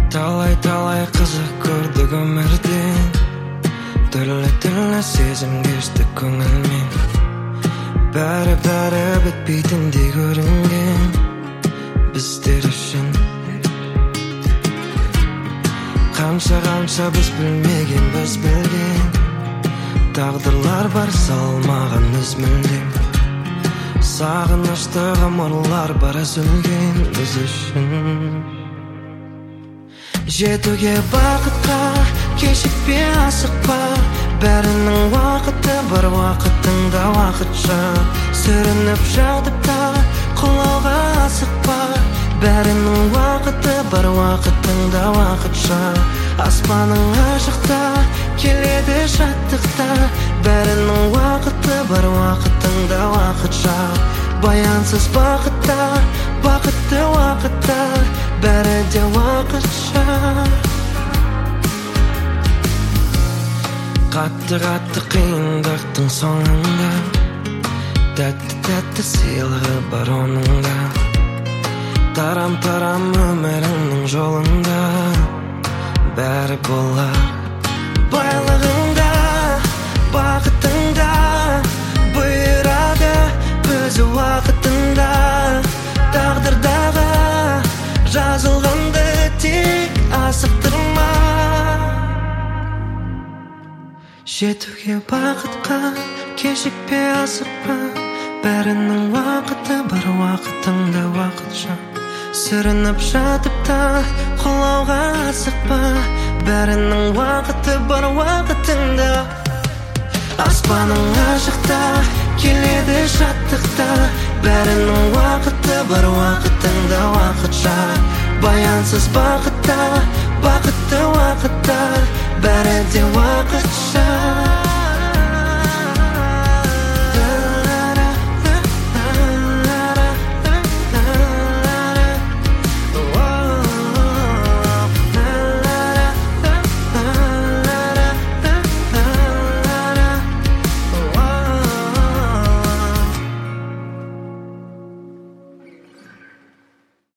Талай қызық көрдік өмірден, түрлі сезім кешті көңілмен. Бәрі бітпейтіндей көрінген біздер үшін. Қанша біз білмеген, біз білген тағдырлар бар салмаған із мүлдем. Сағынышты ғұмырлар бар үзілген біз үшін. Жетуге бақытқа кешікпе, асықпа, бәрінің уақыты бар, уақытыңда уақытша. Сүрініп жатып та құлауға асықпа, бәрінің уақыты бар, уақытыңда уақытша. Аспаның ашықта келеді шаттықта, бәрінің уақыты бар, уақытыңда уақытша. Баянсыз бақытта, бақытты уақытта, бәрі де уақытша. Қатты қиындықтың соңында тәтті сыйлығы бар оныңда. Тарам өміріңнің жолында бәрі болар. Байлығыңда, бақытыңда бұйырады өзі уақытында. Тағдырдағы жазылғанды тек асықтырма. Жетуге бақытқа кешікпе, асықпа, бәрінің уақыты бар, уақытыңда уақытша. Сүрініп жатып та құлауға асықпа, бәрінің уақыты бар, уақытыңда. Аспаның ашықта келеді шаттықта, бәрінің уақыты бар, уақытыңда уақытша. Баянсыз бақытта, бақытты уақытта, бәрі де уақытша.